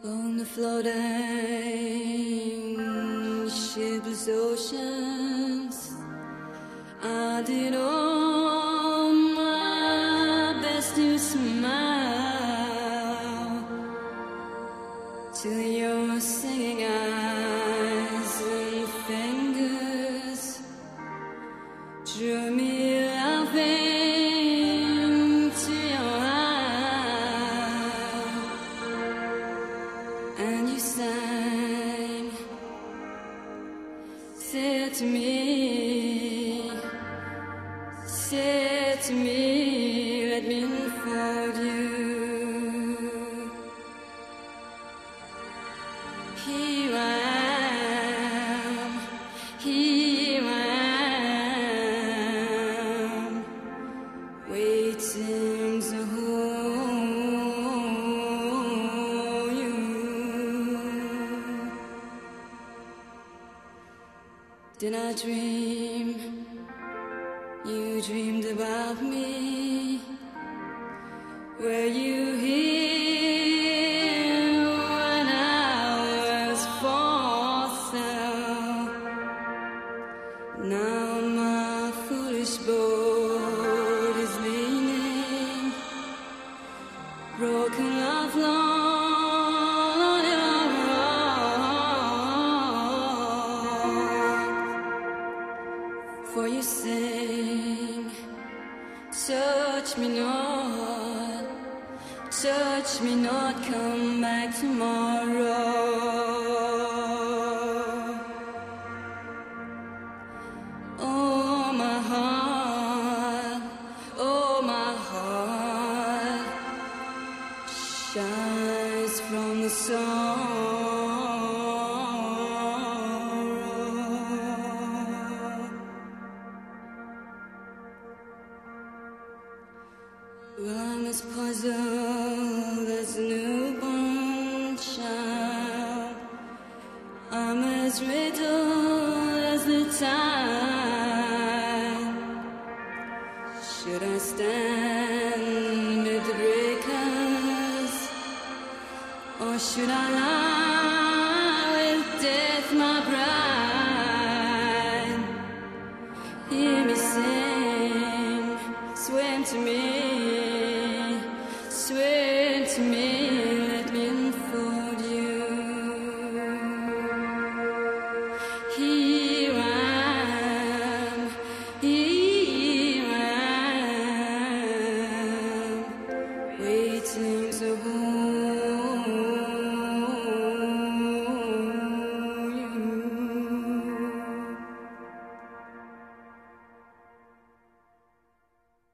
On the floating shipless oceans, I did all my best to smile till your singing eyes and fingers drew me laughing to your heart, and you sang, said to me, let me unfold you. Here I am, waiting to hold you. Did I dream? You dreamed about me. Were you here when I was for sale? Now my foolish boat is leaning, broken off long on your rock. For you sing, touch me not, come back tomorrow. Oh my heart shines from the sorrow. Well, I'm as puzzled as a newborn child. I'm as riddled as the tide. Should I stand amid the breakers, or should I lie with death, my bride? Hear me sing, swim to me, let me unfold you. Here I am, waiting to hold